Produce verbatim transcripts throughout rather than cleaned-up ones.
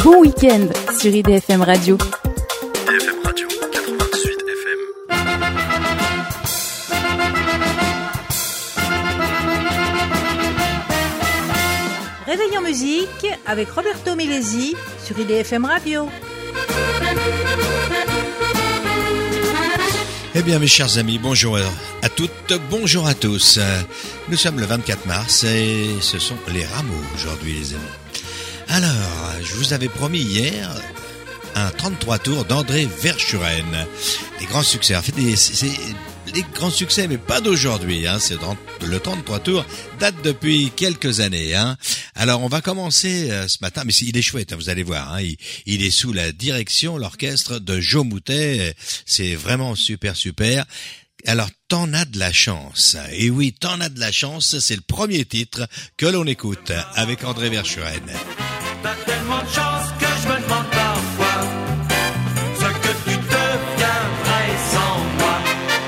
bon week-end sur I D F M Radio. I D F M Radio, quatre-vingt-dix-huit F M. Réveil en musique avec Roberto Milesi sur I D F M Radio. Eh bien mes chers amis, bonjour à toutes, bonjour à tous. Nous sommes le vingt-quatre mars et ce sont les rameaux aujourd'hui les amis. Alors, je vous avais promis hier un trente-trois tours d'André Verschuren. Des grands succès, en fait c'est les grands succès mais pas d'aujourd'hui, hein. C'est le trente-trois tours date depuis quelques années, hein. Alors on va commencer euh, ce matin, mais il est chouette, hein, vous allez voir, hein, il, il est sous la direction, l'orchestre de Joe Moutet, c'est vraiment super super. Alors t'en as de la chance, et oui t'en as de la chance, c'est le premier titre que l'on écoute avec André Verschuren. T'as tellement de chance que je me demande parfois ce que tu deviendrais sans moi.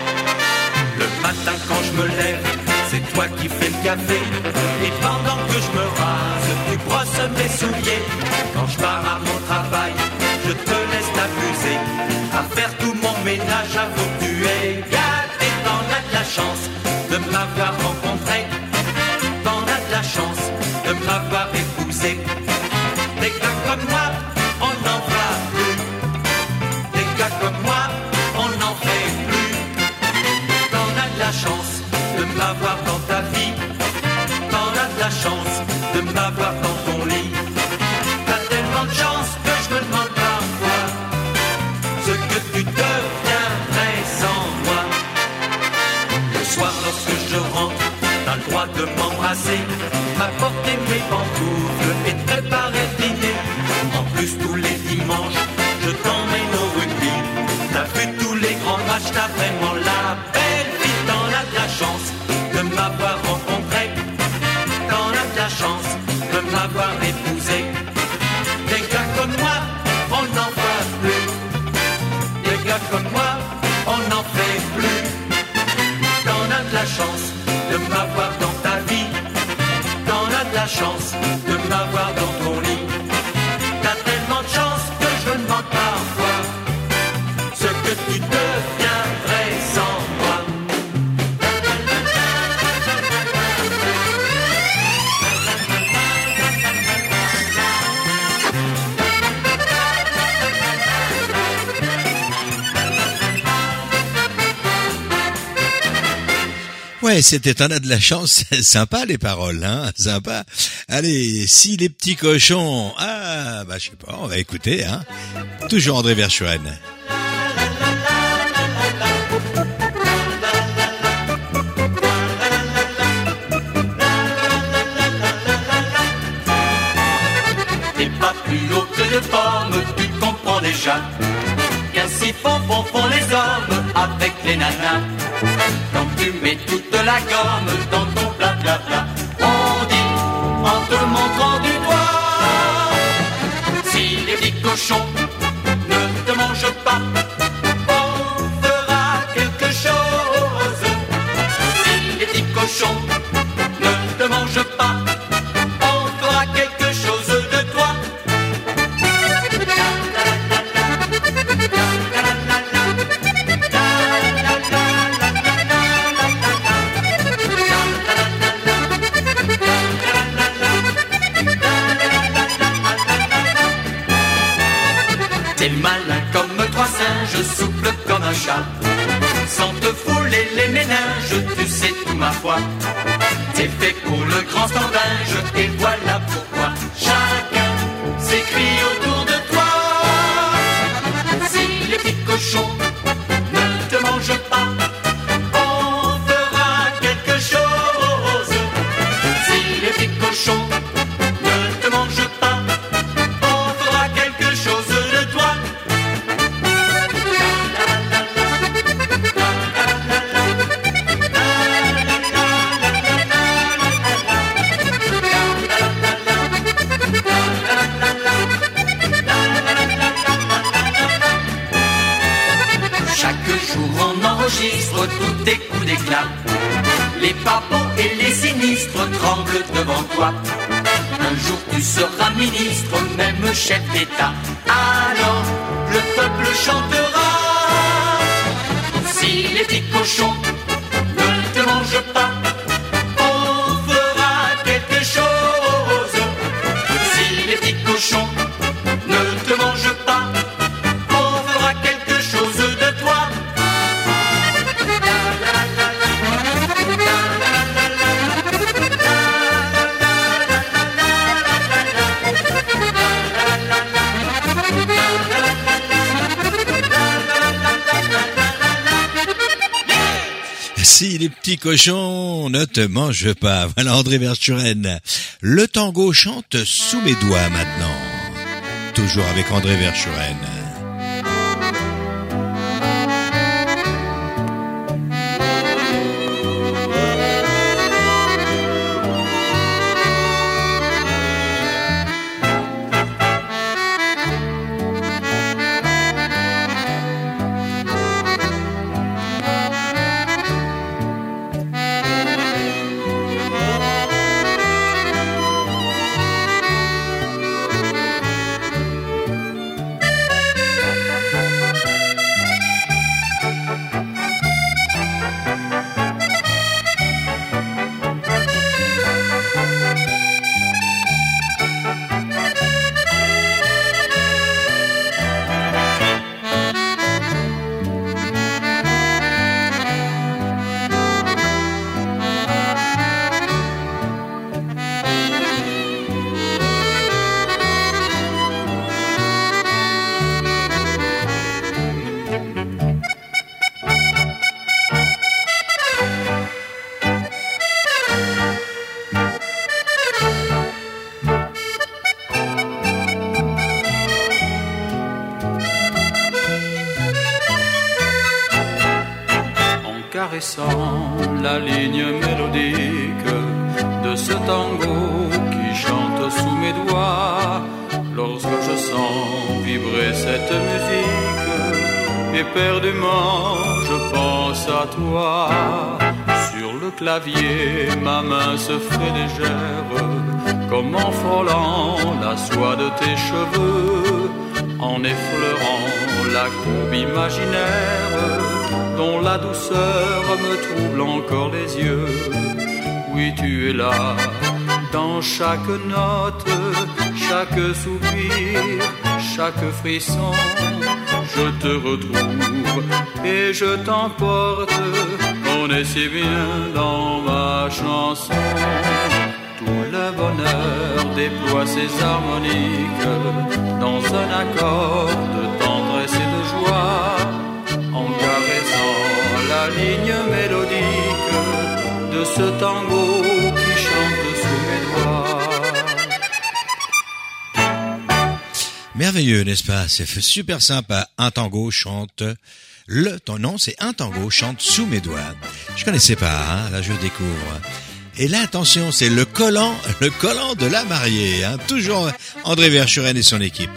Le matin quand je me lève, c'est toi qui fais le café. Et pendant que je me rase, tu brosses mes souliers. Quand je pars à mon travail, je te laisse t'amuser à faire tout mon ménage avant que tu aies gâté. T'en as de la chance de m'avoir rencontré. T'en as de la chance de m'avoir épousé. Des gars comme moi, on n'en fera plus. Des gars comme moi, on n'en fait plus. T'en as de la chance de m'avoir dans ta vie. T'en as de la chance de m'avoir dans ton lit. T'as tellement de chance que je me demande parfois ce que tu deviendrais sans moi. Le soir lorsque je rentre, t'as le droit de m'embrasser, m'apporter mes pantoufles et te préparer le dîner. En plus tous les dimanches, je t'emmène au rugby. T'as vu tous les grands matchs, t'as vraiment la belle vie. T'en as de la chance de m'avoir rencontré. T'en as de la chance de m'avoir épousé. Des gars comme moi, on n'en fera plus. Des gars comme moi, on n'en fait plus. T'en as de la chance de m'avoir dans ta vie. T'en as de la chance de m'avoir dans ton lit. T'as tellement de chance que je me demande parfois ce que tu deviendrais sans moi. Ouais, c'était t'en as de la chance, sympa les paroles, hein, sympa. Allez, si les petits cochons, ah, bah je sais pas, on va écouter, hein. Toujours André Verschuren. T'es pas plus haut que de forme, tu comprends déjà. Qu'ainsi font, font, font les hommes avec les nanas. Quand tu mets toute la gomme dans ton blablabla, on dit en te montrant du doigt. Si les petits cochons ne te mangent pas, on fera quelque chose. Si les petits cochons ne te mangent pas, on fera quelque chose de toi. T'es malin comme trois singes, souple comme un chat. Sans te fouler les méninges, tu sais tout ma foi. T'es fait pour le grand standinge, et voilà pourquoi chacun s'écrie autour de toi. Si les petits cochons ne te mangent pas, on fera quelque chose. Si les petits cochons ne te mangent pas, on fera quelque chose de toi. Enregistre tous tes coups d'éclat. Les papos et les sinistres tremblent devant toi. un jour tu seras ministre, même chef d'État. Alors le peuple chantera. Si les petits cochons ne te mangent pas, on fera quelque chose. Si les petits cochons ne te mangent pas, on fera quelque chose de toi. Si les petits cochons ne te mangent pas. Voilà André Verschuren. Le tango chante sous mes doigts maintenant. Toujours avec André Verschuren. La ligne mélodique de ce tango qui chante sous mes doigts. Lorsque je sens vibrer cette musique, éperdument je pense à toi. Sur le clavier, ma main se fait légère, comme en frôlant la soie de tes cheveux, en effleurant la courbe imaginaire dont la douceur me trouble encore les yeux. Oui, tu es là, dans chaque note, chaque soupir, chaque frisson. Je te retrouve et je t'emporte, on est si bien dans ma chanson. Tout le bonheur déploie ses harmoniques dans un accord de tendresse et de joie, en caressant la ligne mélodique de ce tango qui chante sous mes doigts. Merveilleux, n'est-ce pas? C'est super sympa. Un tango chante le ton non, c'est un tango chante sous mes doigts. Je connaissais pas, hein, là je découvre. Et là, attention, c'est le collant, le collant de la mariée, hein, toujours André Verschuren et son équipe.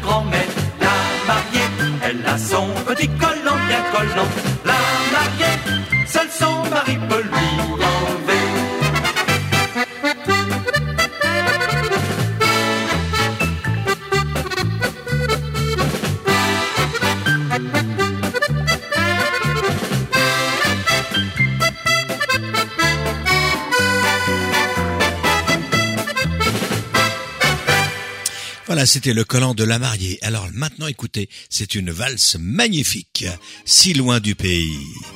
Elle a son petit collant bien collant, la mariée. Voilà, c'était le collant de la mariée. Alors maintenant, écoutez, c'est une valse magnifique, si loin du pays.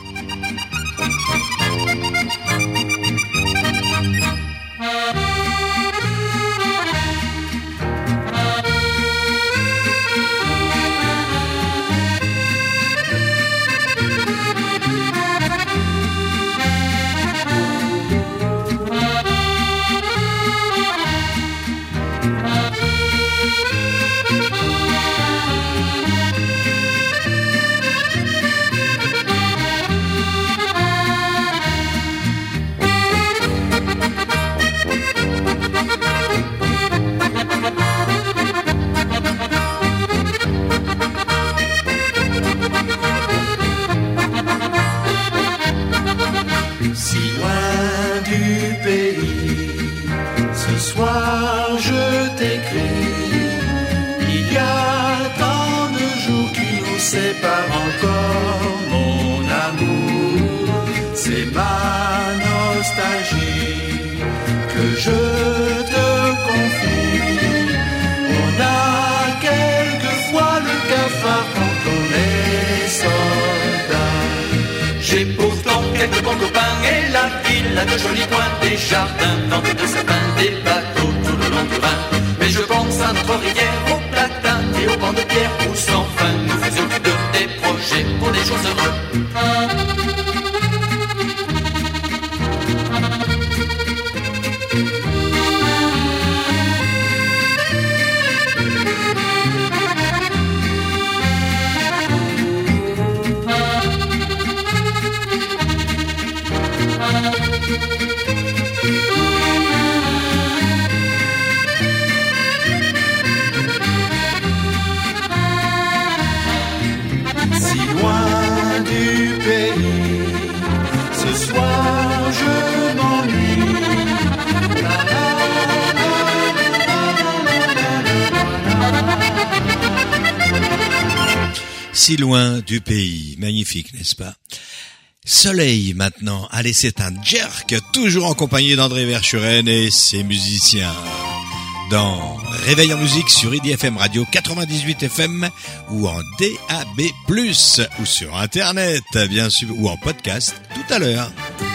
Sépare encore mon amour, c'est ma nostalgie que je te confie. On a quelquefois le cafard quand on est soldat. J'ai pourtant quelques bons copains et la ville a de jolis coins, des jardins, plantés de sapins, des bateaux tout le long du Rhin. Mais je pense à notre rivière, au platane et au banc de pierre où sans fin nous faisions de des projets pour des jours heureux. Si loin du pays, magnifique, n'est-ce pas? Soleil maintenant, allez, c'est un jerk, toujours en compagnie d'André Verschuren et ses musiciens. Dans Réveil en musique sur I D F M Radio quatre-vingt-dix-huit F M ou en D A B plus, ou sur Internet, bien sûr, ou en podcast tout à l'heure.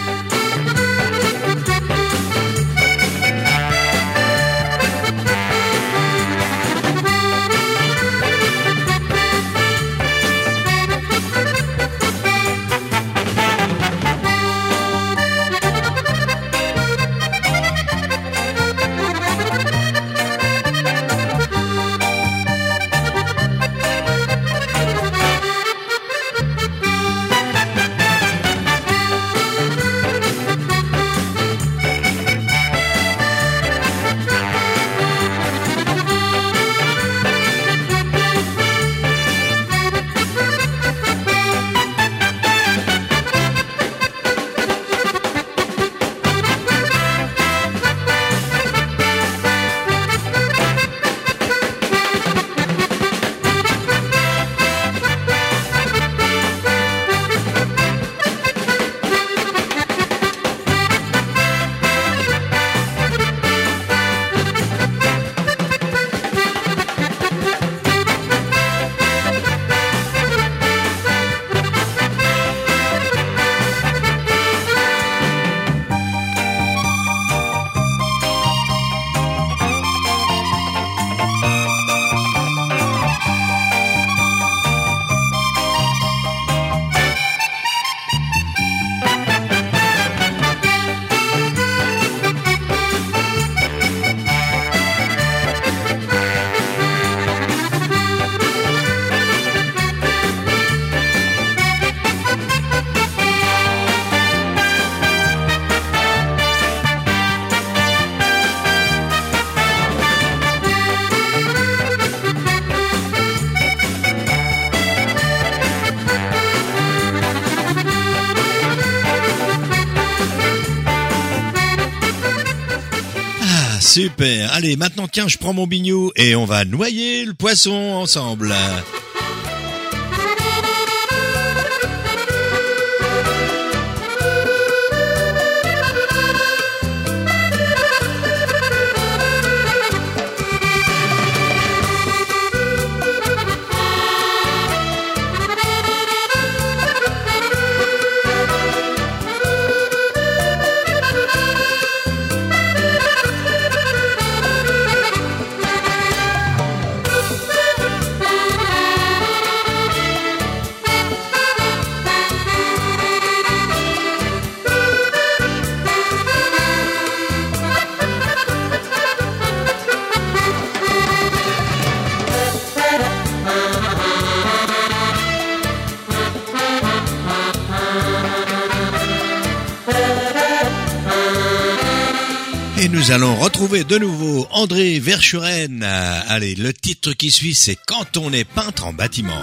Super. Allez, maintenant, tiens, je prends mon bignou et on va noyer le poisson ensemble. nous allons retrouver de nouveau André Verschuren. Allez, le titre qui suit, c'est Quand on est peintre en bâtiment.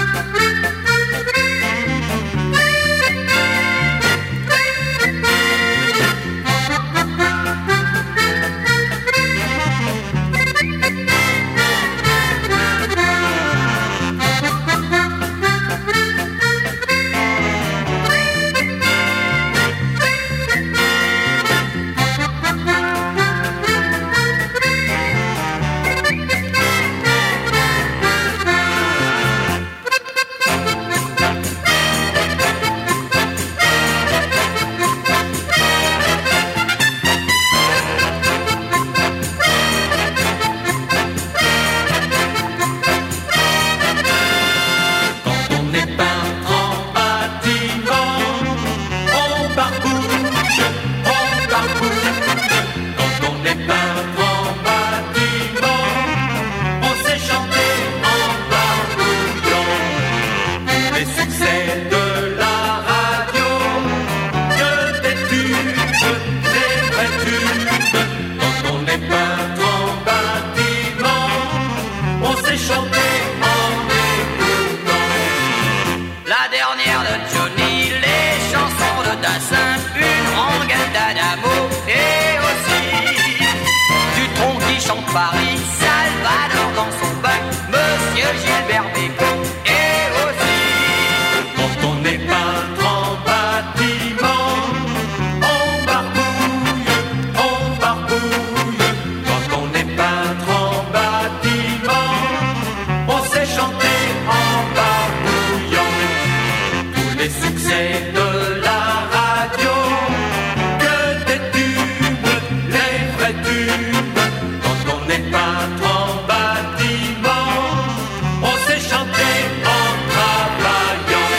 Paris, Salvador dans son bac, Monsieur Gilbert Bécaud, et aussi. Quand on est peintre en bâtiment, on barbouille, on barbouille. Quand on est peintre en bâtiment, on sait chanter en barbouillant. Tous les succès de la radio, que des tubes, les vrais tubes. Peintre en bâtiment, on sait chanter en travaillant.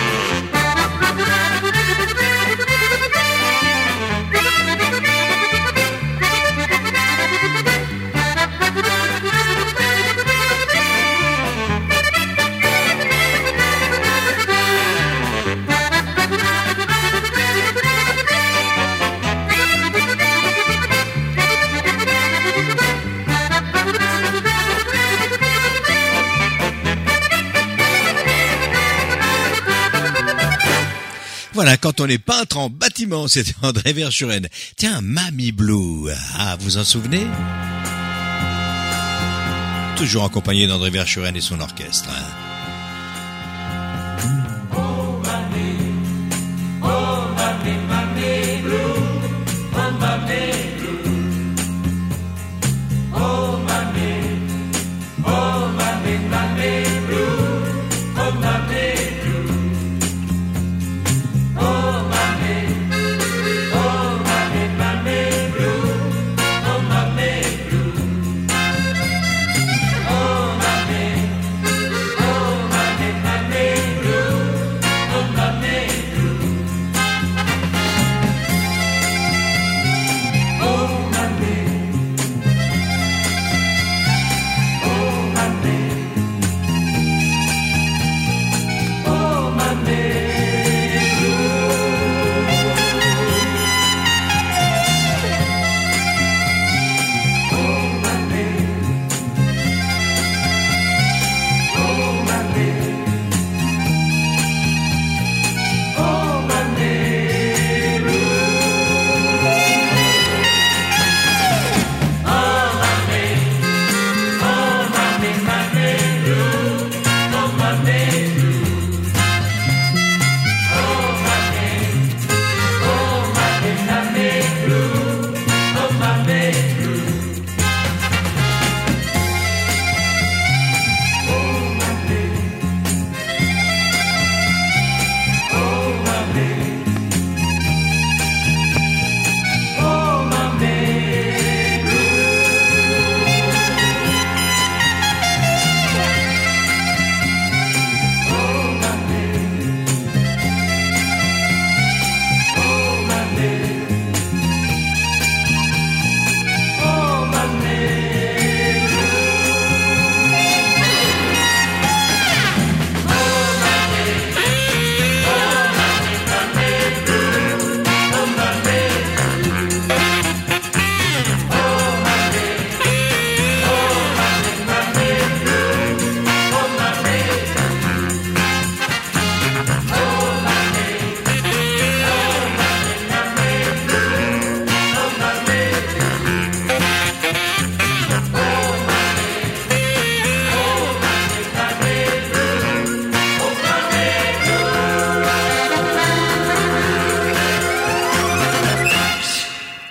Voilà, quand on est peintre en bâtiment, c'était André Verschuren. Tiens, Mamie Blue, ah, vous en souvenez? Toujours accompagné d'André Verschuren et son orchestre. Hein. Oh mamie, oh mamie, mamie blue, oh mamie blue, oh mamie, oh mamie, mamie blue, oh mamie blue. Oh mamie, oh mamie, mamie blue, oh mamie blue. Oh mamie, oh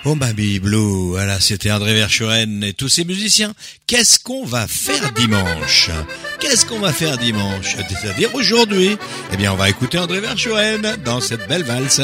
Oh Baby Blue, voilà, c'était André Verschuren et tous ces musiciens. Qu'est-ce qu'on va faire dimanche? Qu'est-ce qu'on va faire dimanche? C'est-à-dire aujourd'hui? Eh bien, on va écouter André Verschuren dans cette belle valse.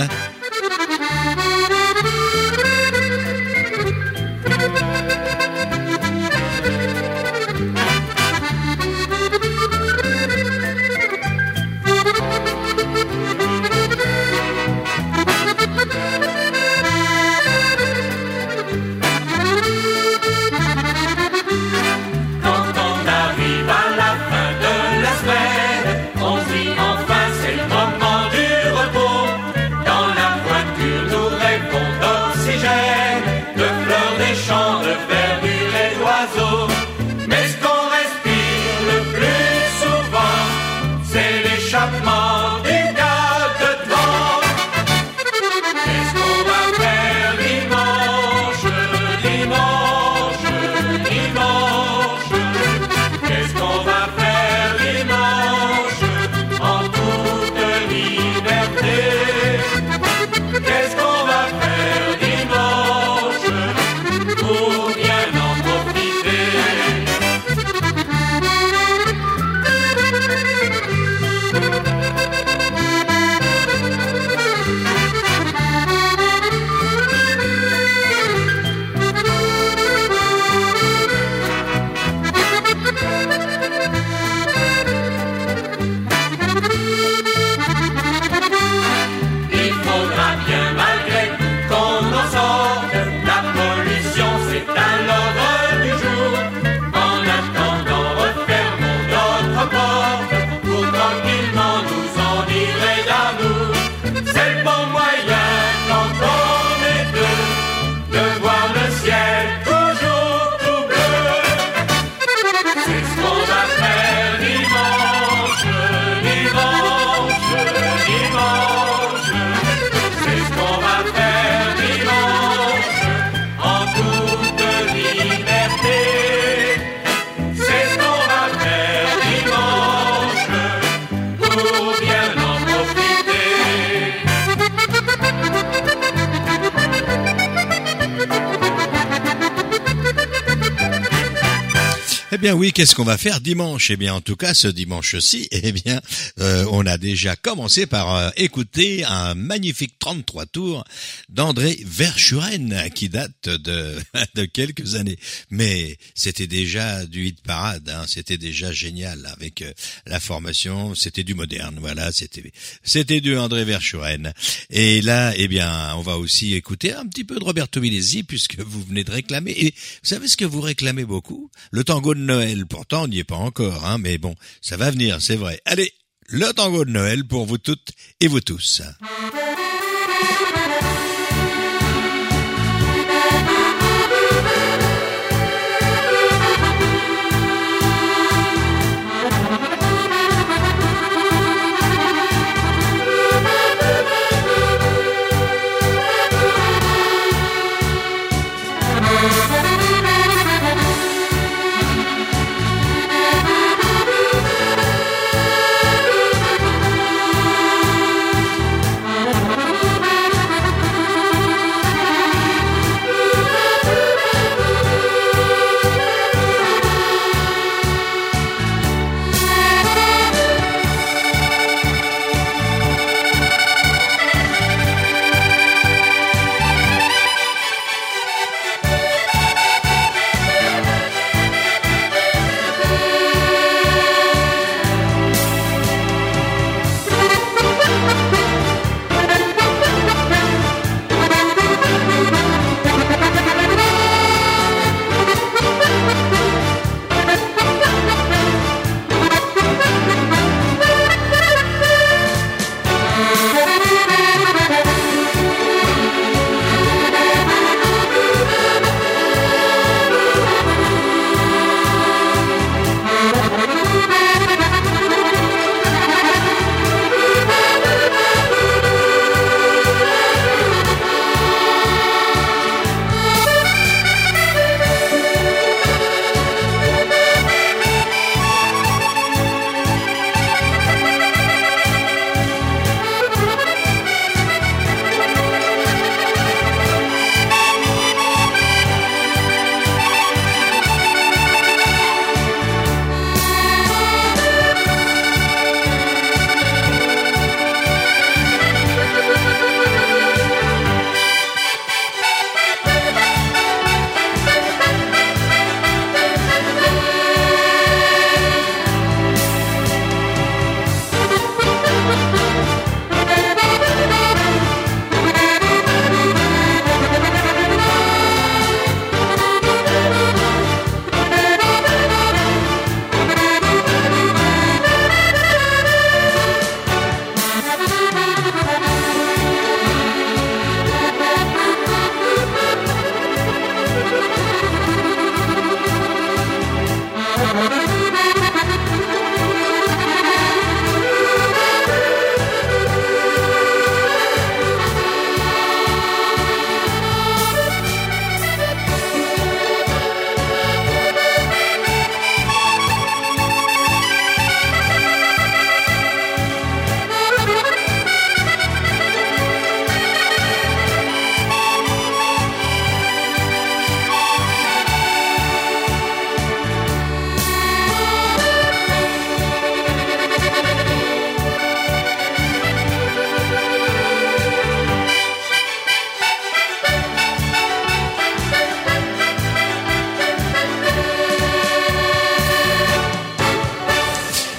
Eh bien oui, qu'est-ce qu'on va faire dimanche? Eh bien en tout cas ce dimanche-ci, eh bien euh, on a déjà commencé par euh, écouter un magnifique trente-trois tours d'André Verschuren qui date de de quelques années. Mais c'était déjà du hit parade, hein, c'était déjà génial avec euh, la formation, c'était du moderne, voilà, c'était c'était du André Verschuren. Et là, eh bien, on va aussi écouter un petit peu de Roberto Milesi puisque vous venez de réclamer. Et vous savez ce que vous réclamez beaucoup? Le tango de Noël. Pourtant, on n'y est pas encore, hein, mais bon, ça va venir, c'est vrai. Allez, le tango de Noël pour vous toutes et vous tous.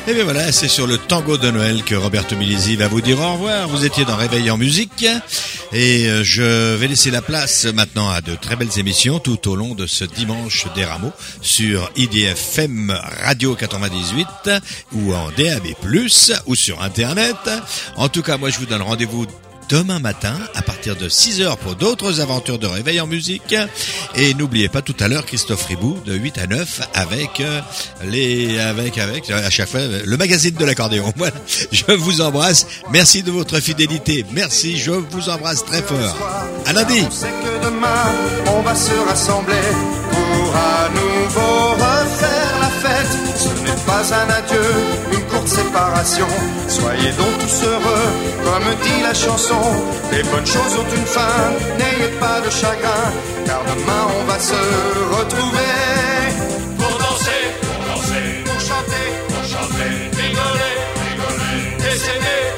Et bien voilà, c'est sur le tango de Noël que Roberto Milesi va vous dire au revoir. Vous étiez dans Réveil en musique et je vais laisser la place maintenant à de très belles émissions tout au long de ce dimanche des Rameaux sur I D F M Radio quatre-vingt-dix-huit ou en D A B plus, ou sur Internet. En tout cas, moi je vous donne rendez-vous demain matin à partir de six heures pour d'autres aventures de Réveil en musique. Et n'oubliez pas tout à l'heure Christophe Ribou de huit à neuf avec les avec avec à chaque fois le magazine de l'accordéon. Voilà. Je vous embrasse. Merci de votre fidélité. Merci, je vous embrasse très fort. À lundi. On sait que demain on va se rassembler pour à nouveau refaire la fête. Ce n'est pas un adieu, une courte séparation. Soyez donc tous heureux, comme dit la chanson. Les bonnes choses ont une fin, n'ayez pas de chagrin, car demain on va se retrouver. Pour danser, pour danser, Pour chanter, pour chanter, rigoler, rigoler, et s'aimer.